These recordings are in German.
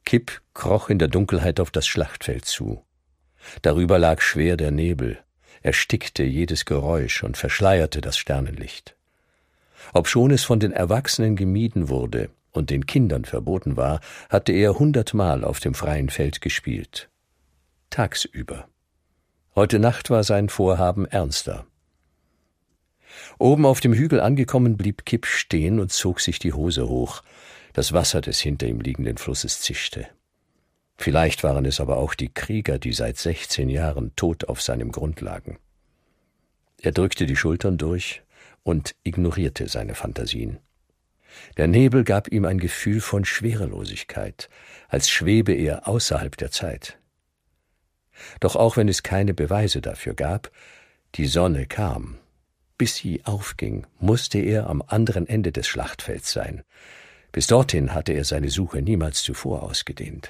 Kip kroch in der Dunkelheit auf das Schlachtfeld zu. Darüber lag schwer der Nebel, erstickte jedes Geräusch und verschleierte das Sternenlicht. Obschon es von den Erwachsenen gemieden wurde und den Kindern verboten war, hatte er 100-mal auf dem freien Feld gespielt. Tagsüber. Heute Nacht war sein Vorhaben ernster. Oben auf dem Hügel angekommen, blieb Kip stehen und zog sich die Hose hoch. Das Wasser des hinter ihm liegenden Flusses zischte. Vielleicht waren es aber auch die Krieger, die seit 16 Jahren tot auf seinem Grund lagen. Er drückte die Schultern durch und ignorierte seine Phantasien. Der Nebel gab ihm ein Gefühl von Schwerelosigkeit, als schwebe er außerhalb der Zeit. Doch auch wenn es keine Beweise dafür gab, die Sonne kam. Bis sie aufging, musste er am anderen Ende des Schlachtfelds sein. Bis dorthin hatte er seine Suche niemals zuvor ausgedehnt.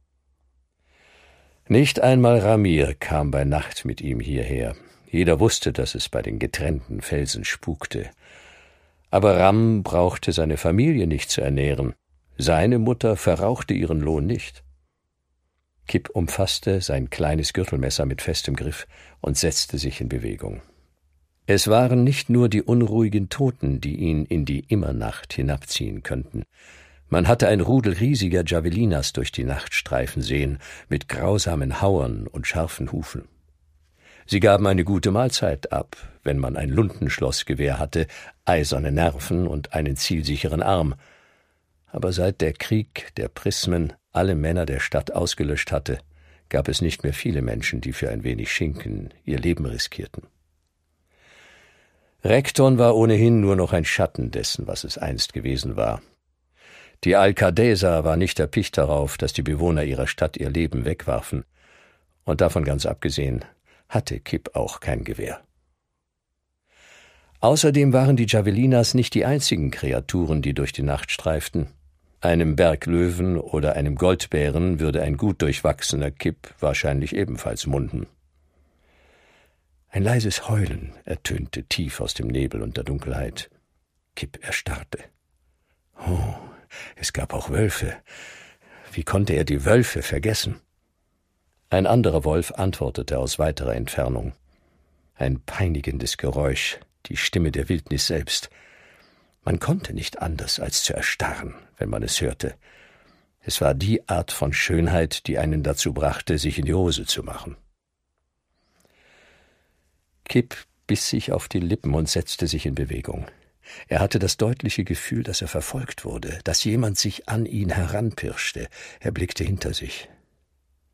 Nicht einmal Ramir kam bei Nacht mit ihm hierher. Jeder wusste, dass es bei den getrennten Felsen spukte. Aber Ram brauchte seine Familie nicht zu ernähren. Seine Mutter verrauchte ihren Lohn nicht. Kip umfasste sein kleines Gürtelmesser mit festem Griff und setzte sich in Bewegung. Es waren nicht nur die unruhigen Toten, die ihn in die Immernacht hinabziehen könnten. Man hatte ein Rudel riesiger Javelinas durch die Nacht streifen sehen, mit grausamen Hauern und scharfen Hufen. Sie gaben eine gute Mahlzeit ab, wenn man ein Lundenschlossgewehr hatte, eiserne Nerven und einen zielsicheren Arm. Aber seit der Krieg der Prismen alle Männer der Stadt ausgelöscht hatte, gab es nicht mehr viele Menschen, die für ein wenig Schinken ihr Leben riskierten. Rekton war ohnehin nur noch ein Schatten dessen, was es einst gewesen war. Die Al-Qadesa war nicht erpicht darauf, dass die Bewohner ihrer Stadt ihr Leben wegwarfen. Und davon ganz abgesehen, hatte Kip auch kein Gewehr. Außerdem waren die Javelinas nicht die einzigen Kreaturen, die durch die Nacht streiften. Einem Berglöwen oder einem Goldbären würde ein gut durchwachsener Kip wahrscheinlich ebenfalls munden. Ein leises Heulen ertönte tief aus dem Nebel und der Dunkelheit. Kip erstarrte. Oh, es gab auch Wölfe. Wie konnte er die Wölfe vergessen? Ein anderer Wolf antwortete aus weiterer Entfernung. Ein peinigendes Geräusch, die Stimme der Wildnis selbst. Man konnte nicht anders als zu erstarren, wenn man es hörte. Es war die Art von Schönheit, die einen dazu brachte, sich in die Hose zu machen. Kip biss sich auf die Lippen und setzte sich in Bewegung. Er hatte das deutliche Gefühl, dass er verfolgt wurde, dass jemand sich an ihn heranpirschte. Er blickte hinter sich.